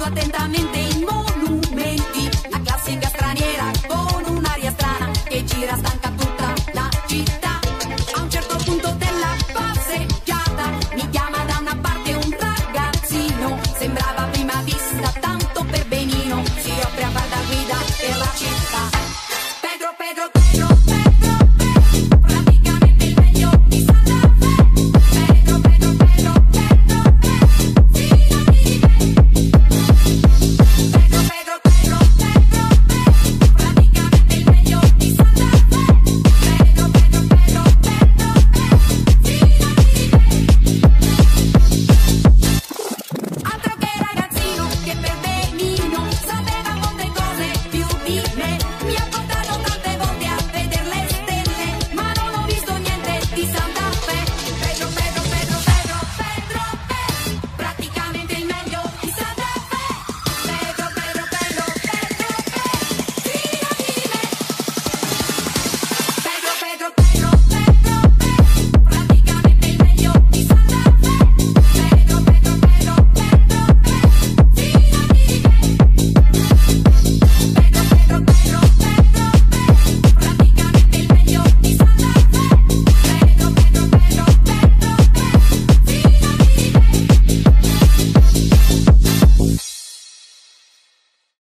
osservando attentamente i monumenti, la classica straniera con un'aria strana che gira stanca tutta la città. A un certo punto della passeggiata mi chiama da una parte un ragazzino, sembrava